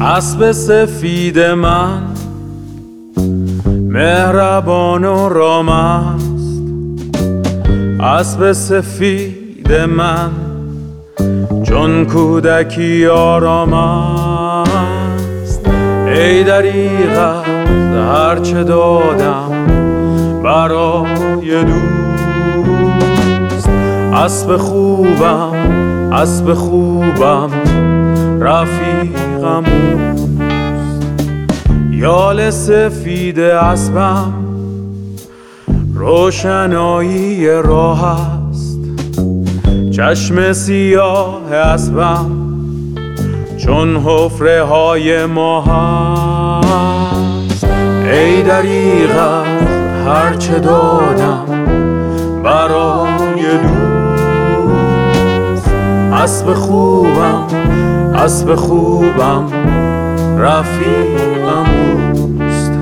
اسب سفید من مهربان و رام است، اسب سفید من چون کودکی آرام است. ای دریغ هرچه دادم برای دوست، اسب خوبم اسب خوبم رفیقم اوست. یال سفید اسبم روشنایی راه است، چشم سیاه اسبم چون حفره های ماه است. ای دریغ از هرچه دادم برای دوست، اسب خوبم اسب خوبم رفیقم اوست.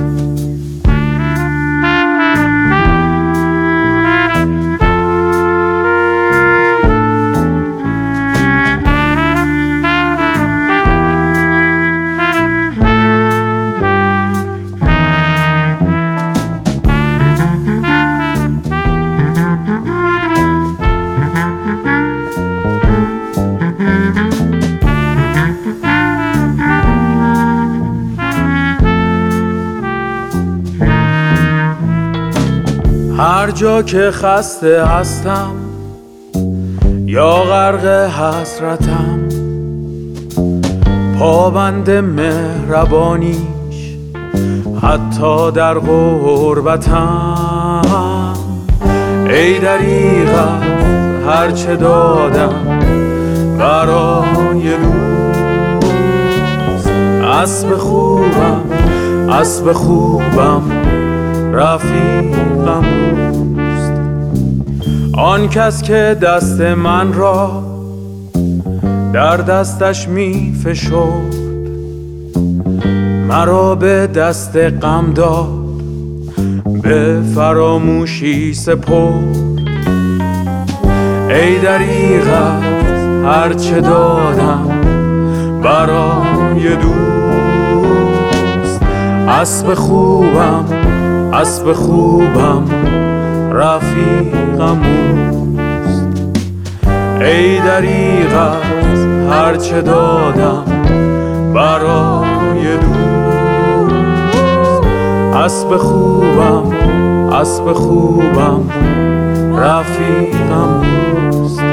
هر جا که خسته هستم یا غرق حسرتم، پابند مهربانیش حتی در غربتم. ای دریغ از هرچه دادم برای دوست، اسب خوبم اسب خوبم رفیقم اوست. آن کس که دست من را در دستش می فشرد، مرا به دست غم داد به فراموشی سپرد. ای دریغ از هرچه دادم برای دوست، اسب خوبم اسب خوبم رفیقم اوست. ای دریغ از هرچه دادم برای دوست، اسب خوبم اسب خوبم رفیقم اوست.